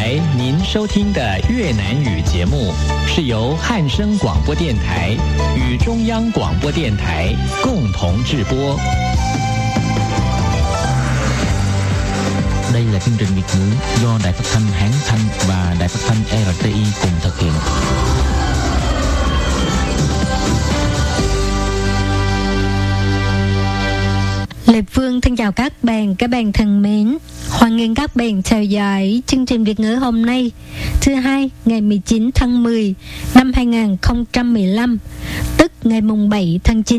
才您收听的越南语节目是由汉声广播电台与中央广播电台共同制播. Đây là chương trình Việt ngữ do Đài Phát thanh Hán Thanh và Đài Phát thanh RTI cùng thực hiện. Lê Phương thân chào các bạn thân mến. Hoan nghênh các bạn theo dõi chương trình Việt ngữ hôm nay, thứ hai ngày 19 tháng 10 năm 2015, tức ngày mùng 7 tháng 9